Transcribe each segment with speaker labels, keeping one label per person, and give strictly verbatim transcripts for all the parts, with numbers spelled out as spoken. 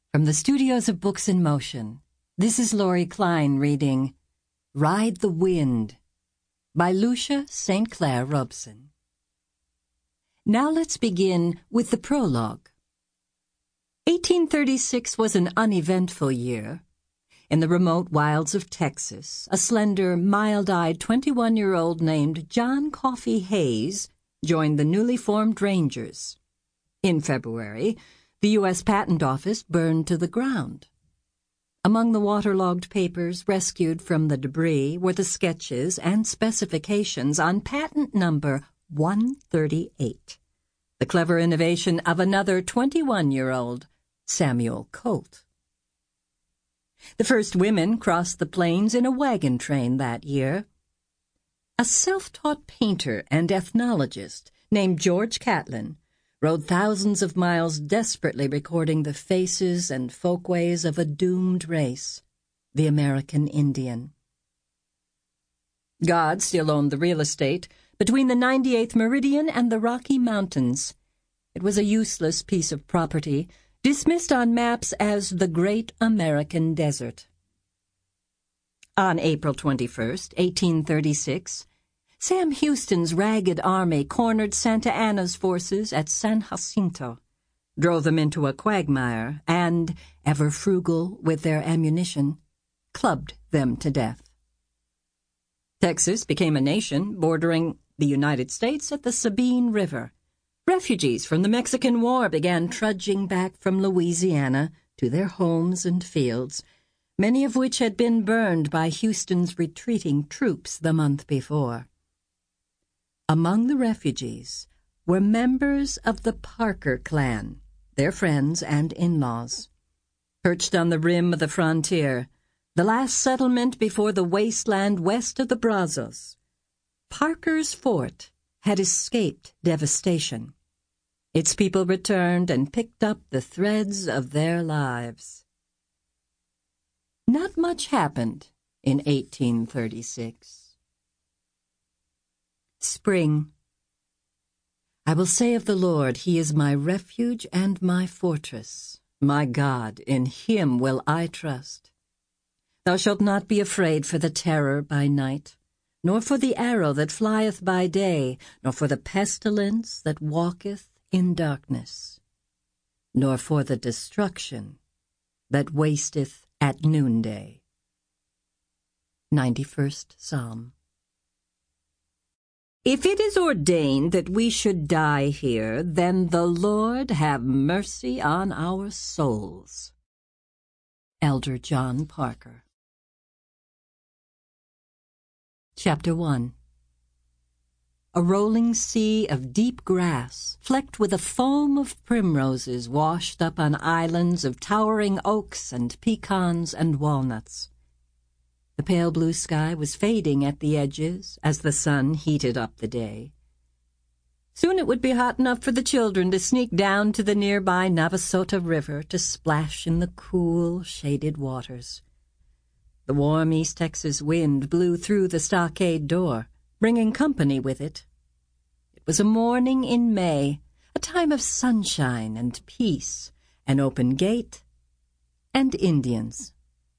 Speaker 1: From the studios of Books in Motion, this is Laurie Klein reading Ride the Wind by Lucia Saint Clair Robson. Now let's begin with the prologue. eighteen thirty-six was an uneventful year. In the remote wilds of Texas, a slender, mild-eyed twenty-one-year-old named John Coffey Hayes joined the newly formed Rangers. In February, the U S Patent Office burned to the ground. Among the waterlogged papers rescued from the debris were the sketches and specifications on patent number one thirty-eight, the clever innovation of another twenty-one-year-old, Samuel Colt. The first women crossed the plains in a wagon train that year. A self-taught painter and ethnologist named George Catlin rode thousands of miles desperately recording the faces and folkways of a doomed race, the American Indian. God still owned the real estate between the ninety-eighth meridian and the Rocky Mountains. It was a useless piece of property, dismissed on maps as the Great American Desert. On April twenty-first, eighteen thirty-six, Sam Houston's ragged army cornered Santa Anna's forces at San Jacinto, drove them into a quagmire, and, ever frugal with their ammunition, clubbed them to death. Texas became a nation bordering the United States at the Sabine River. Refugees from the Mexican War began trudging back from Louisiana to their homes and fields, many of which had been burned by Houston's retreating troops the month before. Among the refugees were members of the Parker clan, their friends and in-laws. Perched on the rim of the frontier, the last settlement before the wasteland west of the Brazos, Parker's fort had escaped devastation. Its people returned and picked up the threads of their lives. Not much happened in eighteen thirty-six. Spring. I will say of the Lord, He is my refuge and my fortress. My God, in Him will I trust. Thou shalt not be afraid for the terror by night, nor for the arrow that flieth by day, nor for the pestilence that walketh in darkness, nor for the destruction that wasteth at noonday. ninety-first Psalm. If it is ordained that we should die here, then the Lord have mercy on our souls. Elder John Parker. Chapter one. A rolling sea of deep grass, flecked with a foam of primroses washed up on islands of towering oaks and pecans and walnuts. The pale blue sky was fading at the edges as the sun heated up the day. Soon it would be hot enough for the children to sneak down to the nearby Navasota River to splash in the cool, shaded waters. The warm East Texas wind blew through the stockade door, bringing company with it. It was a morning in May, a time of sunshine and peace, an open gate, and Indians.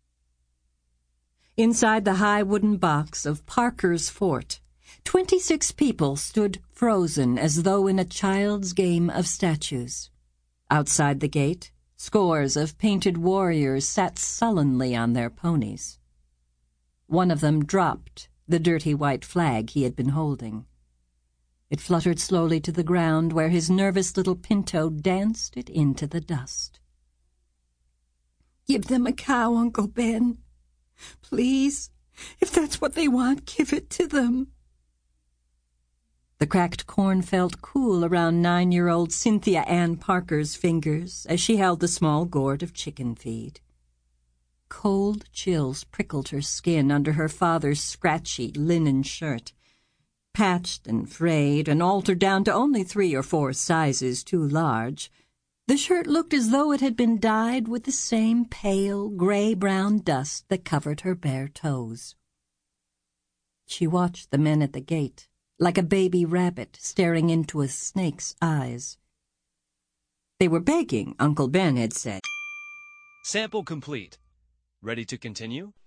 Speaker 1: Inside the high wooden box of Parker's fort, twenty-six people stood frozen as though in a child's game of statues. Outside the gate, scores of painted warriors sat sullenly on their ponies. One of them dropped the dirty white flag he had been holding. It fluttered slowly to the ground where his nervous little pinto danced it into the dust. "Give them a cow, Uncle Ben. Please, if that's what they want, give it to them." The cracked corn felt cool around nine-year-old Cynthia Ann Parker's fingers as she held the small gourd of chicken feed. Cold chills prickled her skin under her father's scratchy linen shirt, patched and frayed and altered down to only three or four sizes too large. The shirt looked as though it had been dyed with the same pale, gray-brown dust that covered her bare toes. She watched the men at the gate, like a baby rabbit staring into a snake's eyes. They were begging, Uncle Ben had said.
Speaker 2: Sample complete. Ready to continue?